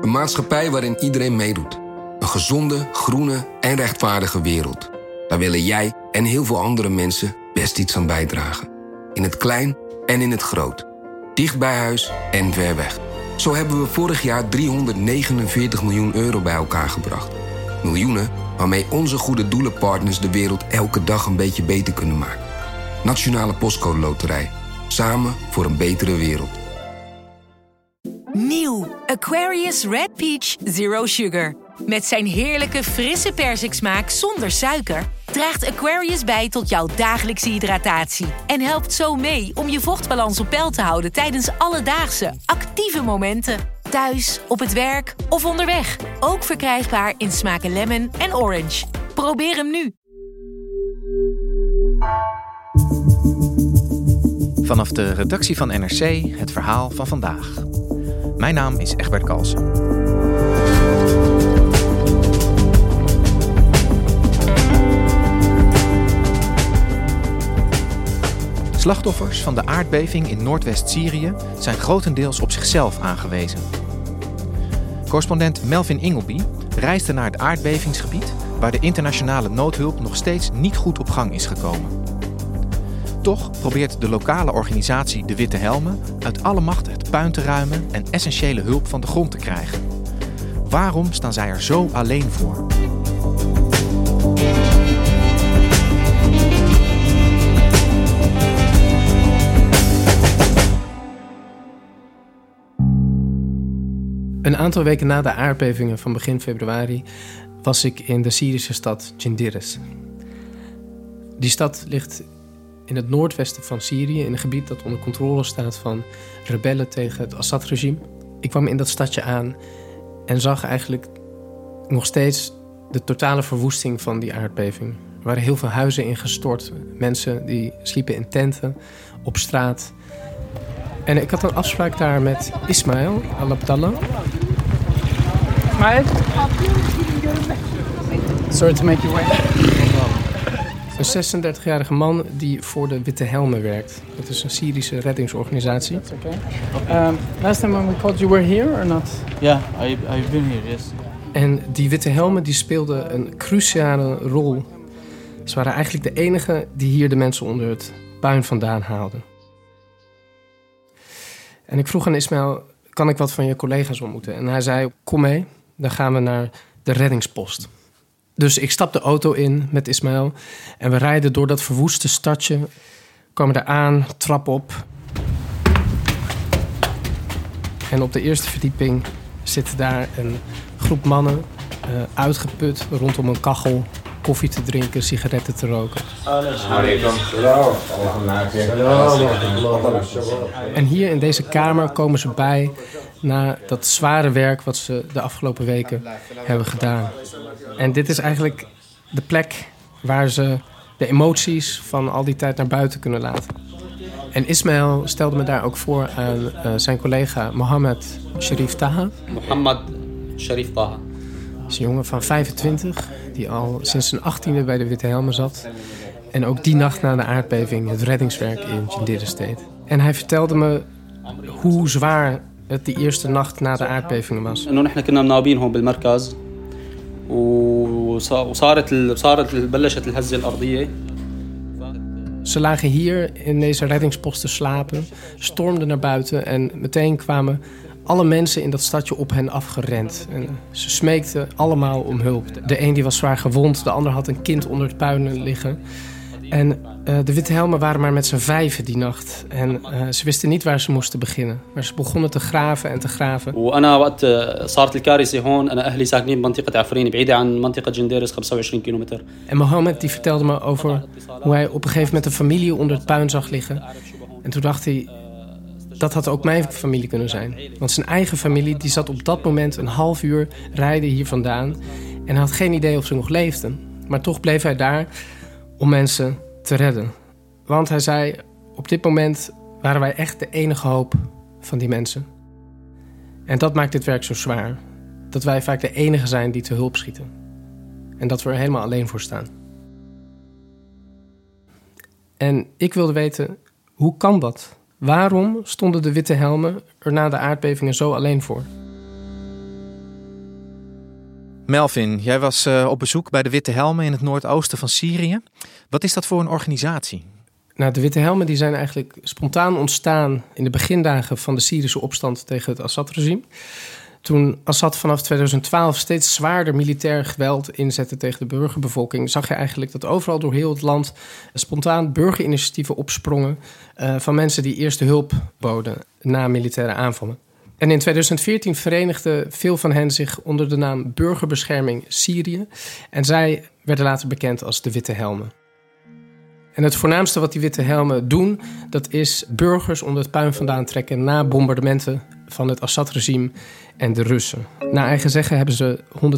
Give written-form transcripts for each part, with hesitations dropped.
Een maatschappij waarin iedereen meedoet. Een gezonde, groene en rechtvaardige wereld. Daar willen jij en heel veel andere mensen best iets aan bijdragen. In het klein en in het groot. Dicht bij huis en ver weg. Zo hebben we vorig jaar 349 miljoen euro bij elkaar gebracht. Miljoenen waarmee onze goede doelenpartners de wereld elke dag een beetje beter kunnen maken. Nationale Postcode Loterij. Samen voor een betere wereld. Nieuw Aquarius Red Peach Zero Sugar. Met zijn heerlijke frisse persiksmaak zonder suiker draagt Aquarius bij tot jouw dagelijkse hydratatie. En helpt zo mee om je vochtbalans op peil te houden tijdens alledaagse, actieve momenten. Thuis, op het werk of onderweg. Ook verkrijgbaar in smaken lemon en orange. Probeer hem nu. Vanaf de redactie van NRC het verhaal van vandaag. Mijn naam is Egbert Kalsen. Slachtoffers van de aardbeving in Noordwest-Syrië zijn grotendeels op zichzelf aangewezen. Correspondent Melvin Ingleby reisde naar het aardbevingsgebied waar de internationale noodhulp nog steeds niet goed op gang is gekomen. Toch probeert de lokale organisatie De Witte Helmen uit alle macht het puin te ruimen en essentiële hulp van de grond te krijgen. Waarom staan zij er zo alleen voor? Een aantal weken na de aardbevingen van begin februari was ik in de Syrische stad Jindiris. Die stad ligt in het noordwesten van Syrië, in een gebied dat onder controle staat van rebellen tegen het Assad-regime. Ik kwam in dat stadje aan en zag eigenlijk nog steeds de totale verwoesting van die aardbeving. Er waren heel veel huizen ingestort, mensen die sliepen in tenten, op straat. En ik had een afspraak daar met Ismail Al-Abdallah. Ismail? Sorry to make you wait. Een 36-jarige man die voor de Witte Helmen werkt. Dat is een Syrische reddingsorganisatie. That's okay. Last time when we called you were here or not? Yeah, I've been here, yes. En die Witte Helmen die speelden een cruciale rol. Ze waren eigenlijk de enigen die hier de mensen onder het puin vandaan haalden. En ik vroeg aan Ismail, kan ik wat van je collega's ontmoeten? En hij zei, kom mee, dan gaan we naar de reddingspost. Dus ik stap de auto in met Ismail en we rijden door dat verwoeste stadje. Komen daar aan, trap op. En op de eerste verdieping zit daar een groep mannen, uitgeput rondom een kachel, koffie te drinken, sigaretten te roken. En hier in deze kamer komen ze bij na dat zware werk wat ze de afgelopen weken hebben gedaan. En dit is eigenlijk de plek waar ze de emoties van al die tijd naar buiten kunnen laten. En Ismail stelde me daar ook voor aan zijn collega Mohammed Sharif Taha. Mohammed Sharif Taha. Dat is een jongen van 25 die al sinds zijn 18e bij de Witte Helmen zat. En ook die nacht na de aardbeving het reddingswerk in Jindiris deed. En hij vertelde me hoe zwaar het die eerste nacht na de aardbevingen was. Ze lagen hier in deze reddingspost te slapen, stormden naar buiten en meteen kwamen alle mensen in dat stadje op hen afgerend. En ze smeekten allemaal om hulp. De een die was zwaar gewond, de ander had een kind onder het puin liggen. En de Witte Helmen waren maar met z'n 5 die nacht. En ze wisten niet waar ze moesten beginnen. Maar ze begonnen te graven en te graven. En Mohammed die vertelde me over hoe hij op een gegeven moment een familie onder het puin zag liggen. En toen dacht hij, dat had ook mijn familie kunnen zijn. Want zijn eigen familie die zat op dat moment een half uur rijden hier vandaan. En hij had geen idee of ze nog leefden. Maar toch bleef hij daar om mensen te redden. Want hij zei, op dit moment waren wij echt de enige hoop van die mensen. En dat maakt dit werk zo zwaar. Dat wij vaak de enige zijn die te hulp schieten. En dat we er helemaal alleen voor staan. En ik wilde weten, hoe kan dat? Waarom stonden de Witte Helmen er na de aardbevingen zo alleen voor? Melvin, jij was op bezoek bij de Witte Helmen in het noordoosten van Syrië. Wat is dat voor een organisatie? Nou, de Witte Helmen die zijn eigenlijk spontaan ontstaan in de begindagen van de Syrische opstand tegen het Assad-regime. Toen Assad vanaf 2012 steeds zwaarder militair geweld inzette tegen de burgerbevolking, zag je eigenlijk dat overal door heel het land spontaan burgerinitiatieven opsprongen van mensen die eerste hulp boden na militaire aanvallen. En in 2014 verenigden veel van hen zich onder de naam Burgerbescherming Syrië. En zij werden later bekend als de Witte Helmen. En het voornaamste wat die Witte Helmen doen, dat is burgers onder het puin vandaan trekken na bombardementen van het Assad-regime en de Russen. Naar eigen zeggen hebben ze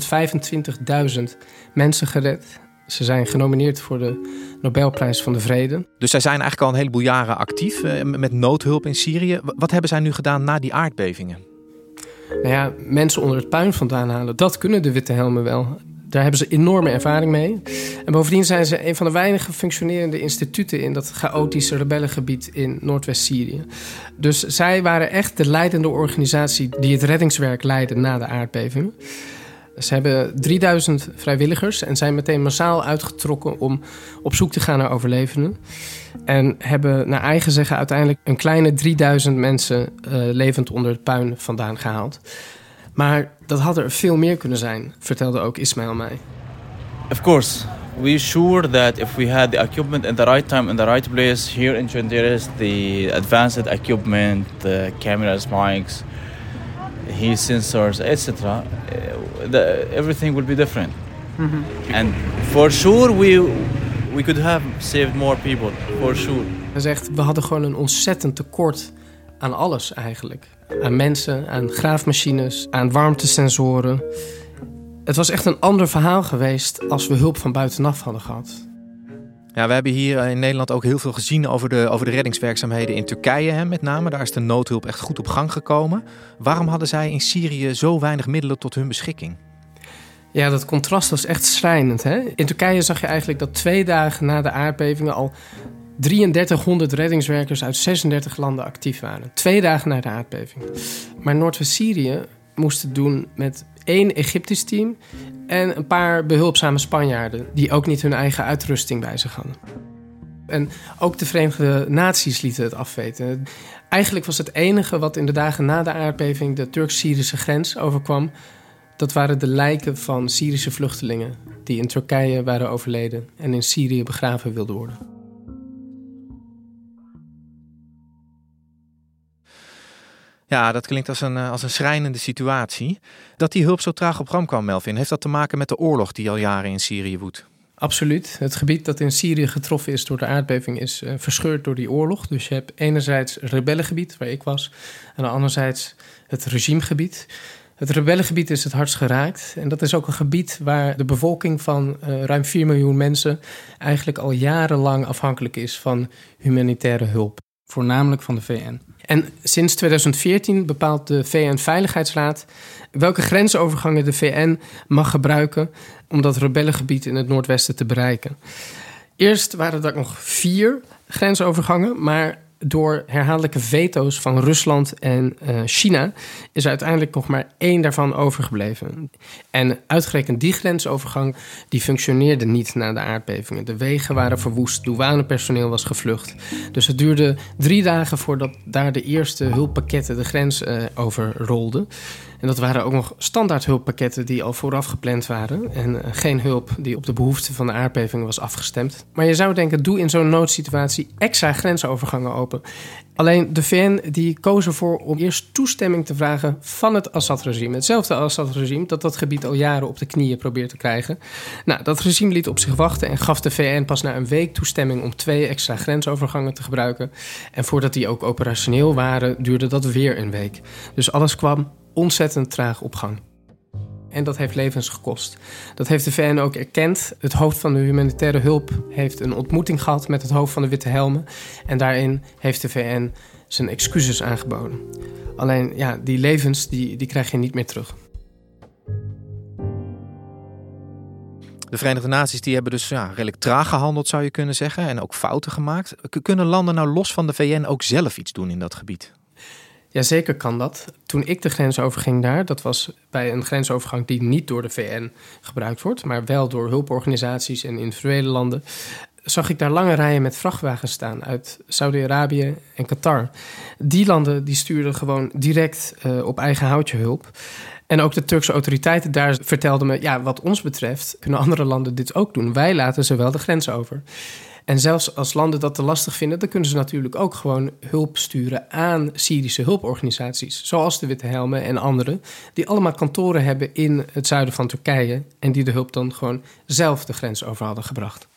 125.000 mensen gered. Ze zijn genomineerd voor de Nobelprijs van de Vrede. Dus zij zijn eigenlijk al een heleboel jaren actief met noodhulp in Syrië. Wat hebben zij nu gedaan na die aardbevingen? Nou ja, mensen onder het puin vandaan halen, dat kunnen de Witte Helmen wel. Daar hebben ze enorme ervaring mee. En bovendien zijn ze een van de weinige functionerende instituten in dat chaotische rebellengebied in Noordwest-Syrië. Dus zij waren echt de leidende organisatie die het reddingswerk leidde na de aardbevingen. Ze hebben 3000 vrijwilligers en zijn meteen massaal uitgetrokken om op zoek te gaan naar overlevenden. En hebben naar eigen zeggen uiteindelijk een kleine 3000 mensen levend onder het puin vandaan gehaald. Maar dat had er veel meer kunnen zijn, vertelde ook Ismail mij. Of course, we sure that if we had the equipment in the right time in the right place here in Janderes, the advanced equipment, the cameras, mics, heat sensors, etc., everything would be different. Mm-hmm. And for sure we could have saved more people, for sure. Hij zegt, we hadden gewoon een ontzettend tekort aan alles eigenlijk. Aan mensen, aan graafmachines, aan warmtesensoren. Het was echt een ander verhaal geweest als we hulp van buitenaf hadden gehad. Ja, we hebben hier in Nederland ook heel veel gezien over de reddingswerkzaamheden in Turkije, met name. Daar is de noodhulp echt goed op gang gekomen. Waarom hadden zij in Syrië zo weinig middelen tot hun beschikking? Ja, dat contrast was echt schrijnend, hè? In Turkije zag je eigenlijk dat 2 dagen na de aardbevingen al 3300 reddingswerkers uit 36 landen actief waren. 2 dagen na de aardbeving. Maar Noordwest-Syrië moest het doen met 1 Egyptisch team en een paar behulpzame Spanjaarden die ook niet hun eigen uitrusting bij zich hadden. En ook de Verenigde Naties lieten het afweten. Eigenlijk was het enige wat in de dagen na de aardbeving de Turks-Syrische grens overkwam, dat waren de lijken van Syrische vluchtelingen die in Turkije waren overleden en in Syrië begraven wilden worden. Ja, dat klinkt als een schrijnende situatie. Dat die hulp zo traag op gang kwam, Melvin, heeft dat te maken met de oorlog die al jaren in Syrië woedt? Absoluut. Het gebied dat in Syrië getroffen is door de aardbeving is verscheurd door die oorlog. Dus je hebt enerzijds het rebellengebied, waar ik was, en anderzijds het regimegebied. Het rebellengebied is het hardst geraakt. En dat is ook een gebied waar de bevolking van ruim 4 miljoen mensen eigenlijk al jarenlang afhankelijk is van humanitaire hulp. Voornamelijk van de VN. En sinds 2014 bepaalt de VN-veiligheidsraad welke grensovergangen de VN mag gebruiken om dat rebellengebied in het noordwesten te bereiken. Eerst waren er nog 4 grensovergangen, maar door herhaaldelijke veto's van Rusland en China is er uiteindelijk nog maar 1 daarvan overgebleven. En uitgerekend die grensovergang die functioneerde niet na de aardbevingen. De wegen waren verwoest, douanepersoneel was gevlucht. Dus het duurde 3 dagen voordat daar de eerste hulppakketten de grens overrolden. En dat waren ook nog standaard hulppakketten die al vooraf gepland waren. En geen hulp die op de behoeften van de aardbevingen was afgestemd. Maar je zou denken, doe in zo'n noodsituatie extra grensovergangen open. Alleen de VN die koos ervoor om eerst toestemming te vragen van het Assad-regime. Hetzelfde Assad-regime dat gebied al jaren op de knieën probeert te krijgen. Nou, dat regime liet op zich wachten en gaf de VN pas na een week toestemming om 2 extra grensovergangen te gebruiken. En voordat die ook operationeel waren, duurde dat weer een week. Dus alles kwam ontzettend traag op gang. En dat heeft levens gekost. Dat heeft de VN ook erkend. Het hoofd van de humanitaire hulp heeft een ontmoeting gehad met het hoofd van de Witte Helmen. En daarin heeft de VN zijn excuses aangeboden. Alleen, ja, die levens die krijg je niet meer terug. De Verenigde Naties die hebben dus redelijk traag gehandeld, zou je kunnen zeggen. En ook fouten gemaakt. Kunnen landen nou los van de VN ook zelf iets doen in dat gebied? Jazeker kan dat. Toen ik de grens overging daar, dat was bij een grensovergang die niet door de VN gebruikt wordt, maar wel door hulporganisaties en individuele landen, zag ik daar lange rijen met vrachtwagens staan uit Saudi-Arabië en Qatar. Die landen die stuurden gewoon direct op eigen houtje hulp. En ook de Turkse autoriteiten daar vertelden me, ja, wat ons betreft kunnen andere landen dit ook doen. Wij laten ze wel de grens over. En zelfs als landen dat te lastig vinden, dan kunnen ze natuurlijk ook gewoon hulp sturen aan Syrische hulporganisaties. Zoals de Witte Helmen en anderen, die allemaal kantoren hebben in het zuiden van Turkije en die de hulp dan gewoon zelf de grens over hadden gebracht.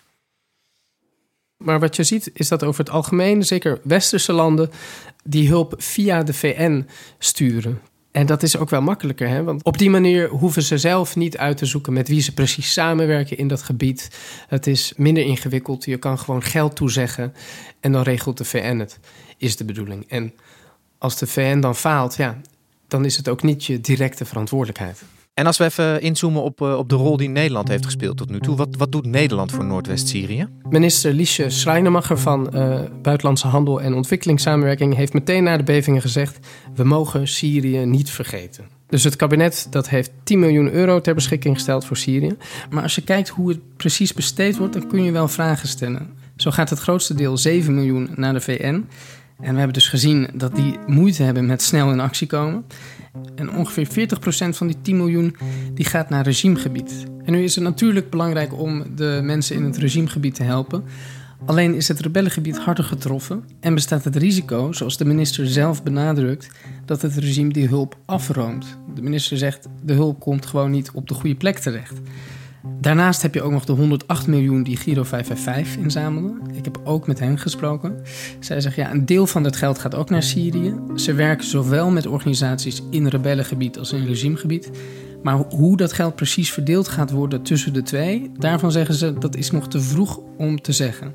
Maar wat je ziet is dat over het algemeen, zeker westerse landen, die hulp via de VN sturen. En dat is ook wel makkelijker, hè? Want op die manier hoeven ze zelf niet uit te zoeken met wie ze precies samenwerken in dat gebied. Het is minder ingewikkeld, je kan gewoon geld toezeggen en dan regelt de VN het, is de bedoeling. En als de VN dan faalt, ja, dan is het ook niet je directe verantwoordelijkheid. En als we even inzoomen op de rol die Nederland heeft gespeeld tot nu toe. Wat doet Nederland voor Noordwest-Syrië? Minister Liesje Schrijnemacher van Buitenlandse Handel en Ontwikkelingssamenwerking heeft meteen na de bevingen gezegd, we mogen Syrië niet vergeten. Dus het kabinet dat heeft 10 miljoen euro ter beschikking gesteld voor Syrië. Maar als je kijkt hoe het precies besteed wordt, dan kun je wel vragen stellen. Zo gaat het grootste deel, 7 miljoen, naar de VN. En we hebben dus gezien dat die moeite hebben met snel in actie komen. En ongeveer 40% van die 10 miljoen die gaat naar regimegebied. En nu is het natuurlijk belangrijk om de mensen in het regimegebied te helpen. Alleen is het rebellengebied harder getroffen en bestaat het risico, zoals de minister zelf benadrukt, dat het regime die hulp afroomt. De minister zegt, de hulp komt gewoon niet op de goede plek terecht. Daarnaast heb je ook nog de 108 miljoen die Giro 555 inzamelden. Ik heb ook met hen gesproken. Zij zeggen, ja, een deel van dat geld gaat ook naar Syrië. Ze werken zowel met organisaties in rebellengebied als in regimegebied. Maar hoe dat geld precies verdeeld gaat worden tussen de twee, daarvan zeggen ze, dat is nog te vroeg om te zeggen.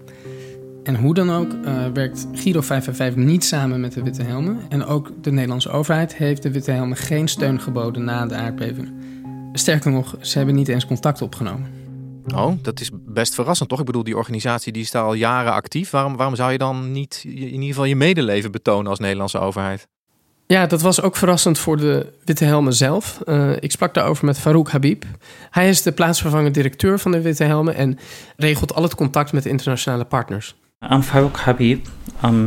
En hoe dan ook werkt Giro 555 niet samen met de Witte Helmen. En ook de Nederlandse overheid heeft de Witte Helmen geen steun geboden na de aardbeving. Sterker nog, ze hebben niet eens contact opgenomen. Oh, dat is best verrassend, toch? Ik bedoel, die organisatie die is daar al jaren actief. Waarom zou je dan niet in ieder geval je medeleven betonen als Nederlandse overheid? Ja, dat was ook verrassend voor de Witte Helmen zelf. Ik sprak daarover met Farouk Habib. Hij is de plaatsvervangend directeur van de Witte Helmen en regelt al het contact met de internationale partners. I'm Farouk Habib. I'm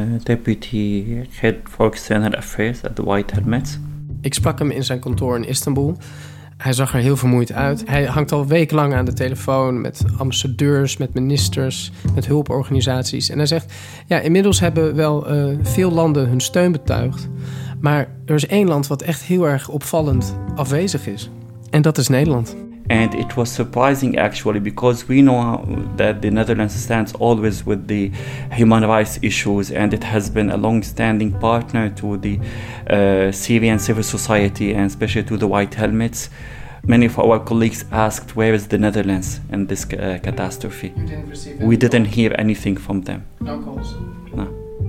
Deputy Head for External Affairs at the White Helmets. Ik sprak hem in zijn kantoor in Istanbul. Hij zag er heel vermoeid uit. Hij hangt al wekenlang aan de telefoon met ambassadeurs, met ministers, met hulporganisaties. En hij zegt, ja, inmiddels hebben wel veel landen hun steun betuigd. Maar er is één land wat echt heel erg opvallend afwezig is. En dat is Nederland. And it was surprising actually because we know that the Netherlands stands always with the human rights issues and it has been a long-standing partner to the Syrian civil society and especially to the White Helmets. Many of our colleagues asked where is the Netherlands in this catastrophe. We didn't hear anything from them. No calls. No.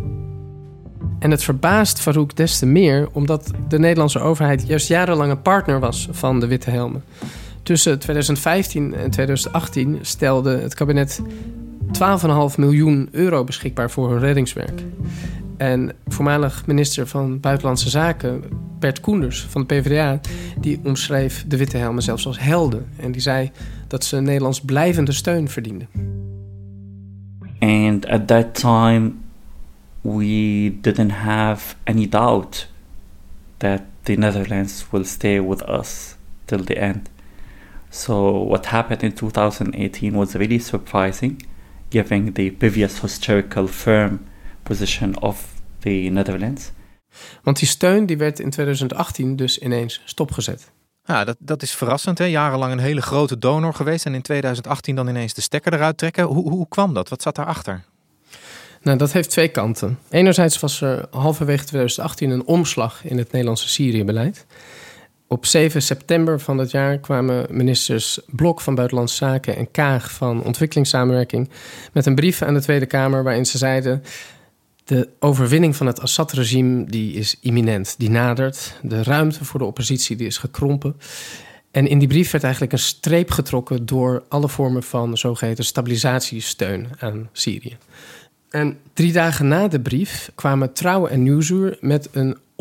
En het verbaast Farouk des te meer omdat de Nederlandse overheid juist jarenlang een partner was van de Witte Helmen. Tussen 2015 en 2018 stelde het kabinet 12,5 miljoen euro beschikbaar voor hun reddingswerk. En voormalig minister van Buitenlandse Zaken, Bert Koenders van de PvdA, die omschreef de Witte Helmen zelfs als helden. En die zei dat ze Nederlands blijvende steun verdienden. And at that time we didn't have any doubt that the Netherlands will stay with us till the end. So what happened in 2018 was really surprising, given the previous historical firm position of the Netherlands. Want die steun die werd in 2018 dus ineens stopgezet. Ja, dat is verrassend, hè? Jarenlang een hele grote donor geweest en in 2018 dan ineens de stekker eruit trekken. Hoe kwam dat? Wat zat daarachter? Nou, dat heeft twee kanten. Enerzijds was er halverwege 2018 een omslag in het Nederlandse Syrië-beleid. Op 7 september van dat jaar kwamen ministers Blok van Buitenlandse Zaken en Kaag van Ontwikkelingssamenwerking met een brief aan de Tweede Kamer waarin ze zeiden: de overwinning van het Assad-regime die is imminent, die nadert. De ruimte voor de oppositie die is gekrompen. En in die brief werd eigenlijk een streep getrokken door alle vormen van zogeheten stabilisatiesteun aan Syrië. En 3 dagen na de brief kwamen Trouw en Nieuwsuur met een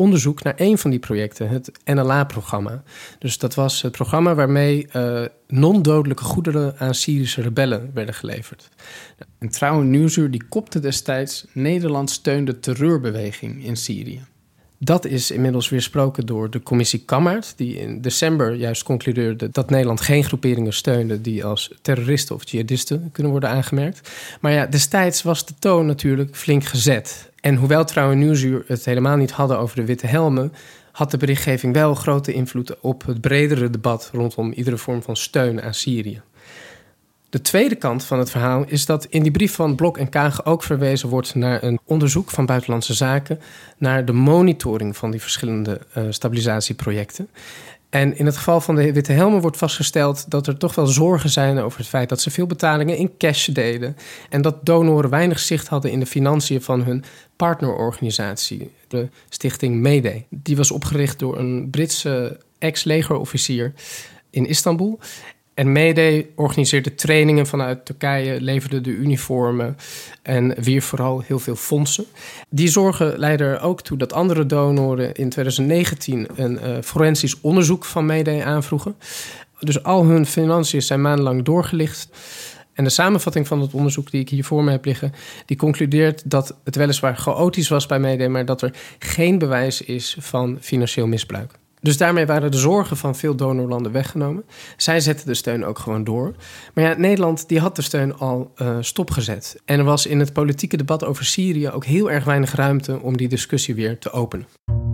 onderzoek naar een van die projecten, het NLA-programma. Dus dat was het programma waarmee non-dodelijke goederen aan Syrische rebellen werden geleverd. En Trouw en Nieuwsuur die kopte destijds: Nederland steunde terreurbeweging in Syrië. Dat is inmiddels weersproken door de commissie Kammaert, die in december juist concludeerde dat Nederland geen groeperingen steunde die als terroristen of jihadisten kunnen worden aangemerkt. Maar ja, destijds was de toon natuurlijk flink gezet. En hoewel Trouw en Nieuwsuur het helemaal niet hadden over de witte helmen, had de berichtgeving wel grote invloed op het bredere debat rondom iedere vorm van steun aan Syrië. De tweede kant van het verhaal is dat in die brief van Blok en Kaag ook verwezen wordt naar een onderzoek van Buitenlandse Zaken naar de monitoring van die verschillende stabilisatieprojecten. En in het geval van de witte helmen wordt vastgesteld dat er toch wel zorgen zijn over het feit dat ze veel betalingen in cash deden en dat donoren weinig zicht hadden in de financiën van hun partnerorganisatie, de stichting Mayday. Die was opgericht door een Britse ex-legerofficier in Istanbul. En Mayday organiseerde trainingen vanuit Turkije, leverde de uniformen en wierf vooral heel veel fondsen. Die zorgen leidden er ook toe dat andere donoren in 2019 een forensisch onderzoek van Mayday aanvroegen. Dus al hun financiën zijn maandenlang doorgelicht. En de samenvatting van het onderzoek die ik hier voor me heb liggen, die concludeert dat het weliswaar chaotisch was bij Mayday, maar dat er geen bewijs is van financieel misbruik. Dus daarmee waren de zorgen van veel donorlanden weggenomen. Zij zetten de steun ook gewoon door. Maar ja, Nederland die had de steun al stopgezet. En er was in het politieke debat over Syrië ook heel erg weinig ruimte om die discussie weer te openen.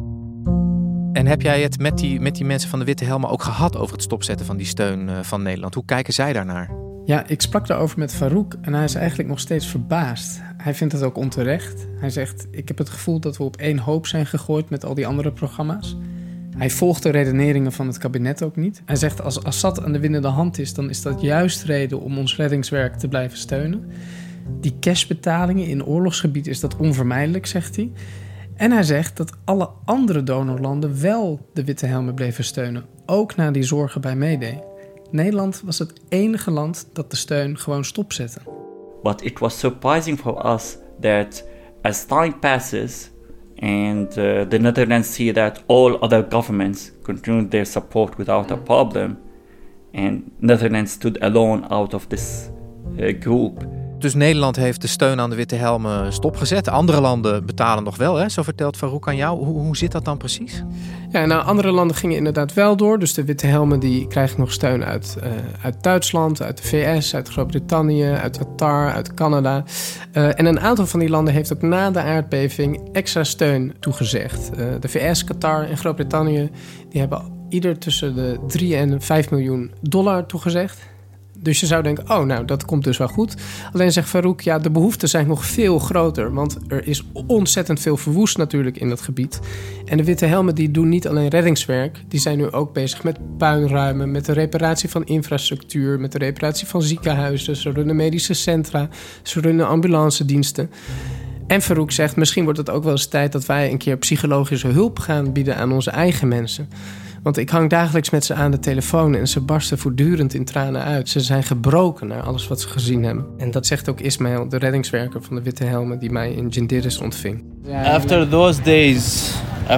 En heb jij het met die mensen van de witte helmen ook gehad over het stopzetten van die steun van Nederland? Hoe kijken zij daarnaar? Ja, ik sprak daarover met Farouk en hij is eigenlijk nog steeds verbaasd. Hij vindt het ook onterecht. Hij zegt, ik heb het gevoel dat we op één hoop zijn gegooid met al die andere programma's. Hij volgt de redeneringen van het kabinet ook niet. Hij zegt, als Assad aan de winnende hand is, dan is dat juist reden om ons reddingswerk te blijven steunen. Die cashbetalingen in oorlogsgebied is dat onvermijdelijk, zegt hij. En hij zegt dat alle andere donorlanden wel de witte helmen bleven steunen. Ook na die zorgen bij Mayday. Nederland was het enige land dat de steun gewoon stopzette. But it was surprising for us that as time passes and the Netherlands see that all other governments continued their support without a problem, and Netherlands stood alone out of this group. Dus Nederland heeft de steun aan de witte helmen stopgezet. Andere landen betalen nog wel, hè? Zo vertelt Farouk aan jou. Hoe zit dat dan precies? Ja, nou, andere landen gingen inderdaad wel door. Dus de witte helmen die krijgen nog steun uit Duitsland, uit de VS, uit Groot-Brittannië, uit Qatar, uit Canada. En een aantal van die landen heeft ook na de aardbeving extra steun toegezegd. De VS, Qatar en Groot-Brittannië die hebben ieder tussen de 3 en 5 miljoen dollar toegezegd. Dus je zou denken, oh, nou, dat komt dus wel goed. Alleen zegt Farouk, ja, de behoeften zijn nog veel groter. Want er is ontzettend veel verwoest natuurlijk in dat gebied. En de witte helmen die doen niet alleen reddingswerk. Die zijn nu ook bezig met puinruimen, met de reparatie van infrastructuur, met de reparatie van ziekenhuizen. Ze runnen medische centra, ze runnen ambulancediensten. En Farouk zegt, misschien wordt het ook wel eens tijd dat wij een keer psychologische hulp gaan bieden aan onze eigen mensen. Want ik hang dagelijks met ze aan de telefoon en ze barsten voortdurend in tranen uit. Ze zijn gebroken naar alles wat ze gezien hebben. En dat zegt ook Ismail, de reddingswerker van de witte helmen die mij in Jindiris ontving. After those days,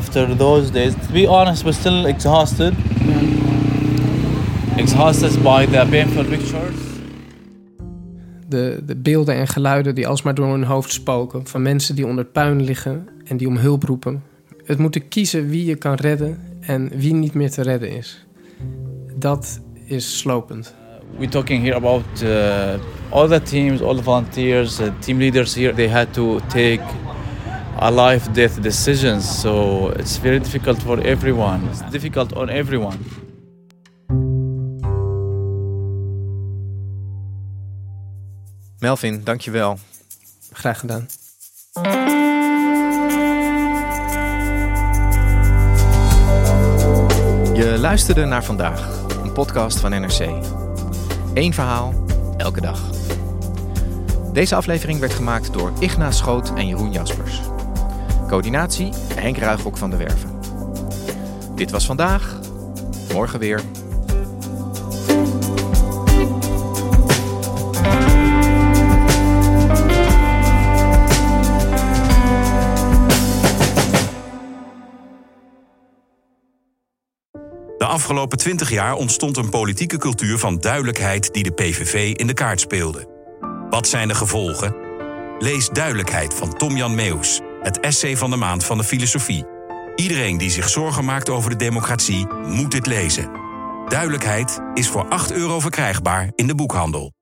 to be honest, we're still exhausted. Exhausted by the painful pictures. De beelden en geluiden die alsmaar door hun hoofd spoken. Van mensen die onder puin liggen en die om hulp roepen. Het moeten kiezen wie je kan redden en wie niet meer te redden is. Dat is slopend. We're talking here about all the teams, all the volunteers, team leaders here. They had to take a life-death decisions. So it's very difficult for everyone. It's difficult on everyone. Melvin, dankjewel. Graag gedaan. Je luisterde naar Vandaag, een podcast van NRC. Eén verhaal, elke dag. Deze aflevering werd gemaakt door Igna Schoot en Jeroen Jaspers. Coördinatie Henk Ruigrok van de Werven. Dit was Vandaag, morgen weer. afgelopen 20 jaar ontstond een politieke cultuur van duidelijkheid die de PVV in de kaart speelde. Wat zijn de gevolgen? Lees Duidelijkheid van Tom-Jan Meeuws, het essay van de maand van de filosofie. Iedereen die zich zorgen maakt over de democratie moet dit lezen. Duidelijkheid is voor €8 verkrijgbaar in de boekhandel.